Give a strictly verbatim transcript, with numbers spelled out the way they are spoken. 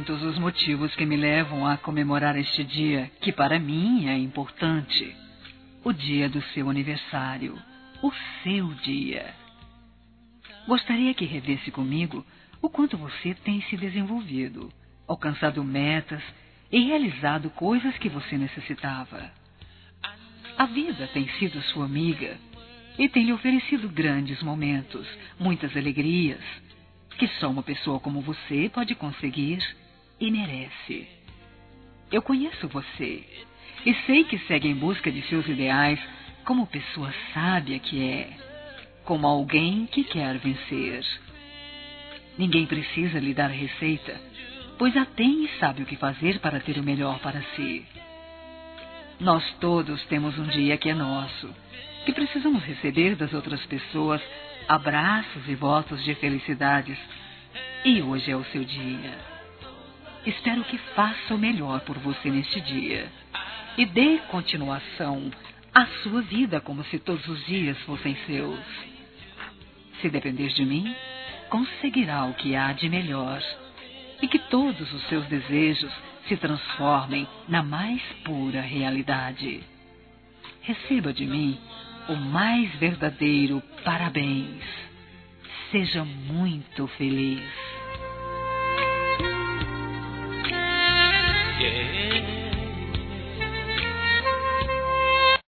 muitos os motivos que me levam a comemorar este dia, que para mim é importante. O dia do seu aniversário. O seu dia. Gostaria que revesse comigo o quanto você tem se desenvolvido, alcançado metas e realizado coisas que você necessitava. A vida tem sido sua amiga e tem lhe oferecido grandes momentos, muitas alegrias, que só uma pessoa como você pode conseguir e merece. Eu conheço você e sei que segue em busca de seus ideais como pessoa sábia que é, como alguém que quer vencer. Ninguém precisa lhe dar receita, pois a tem e sabe o que fazer para ter o melhor para si. Nós todos temos um dia que é nosso, que precisamos receber das outras pessoas abraços e votos de felicidades. E hoje é o seu dia. Espero que faça o melhor por você neste dia e dê continuação à sua vida como se todos os dias fossem seus. Se depender de mim, conseguirá o que há de melhor e que todos os seus desejos se transformem na mais pura realidade. Receba de mim o mais verdadeiro parabéns. Seja muito feliz. Yeah.